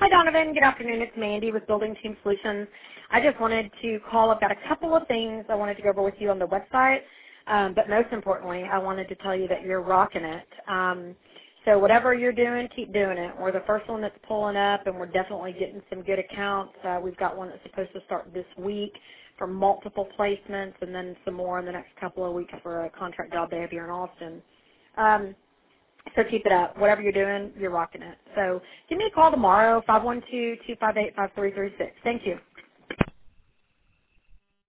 Hi, Donovan. Good afternoon. It's Mandy with Building Team Solutions. I just wanted to call. I've got a couple of things I wanted to go over with you on the website, but most importantly, I wanted to tell you that you're rocking it. So whatever you're doing, keep doing it. We're the first one that's pulling up, and we're definitely getting some good accounts. We've got one that's supposed to start this week for multiple placements, and then some more in the next couple of weeks for a contract job they have here in Austin. So keep it up. Whatever you're doing, you're rocking it. So give me a call tomorrow, 512-258-5336. Thank you.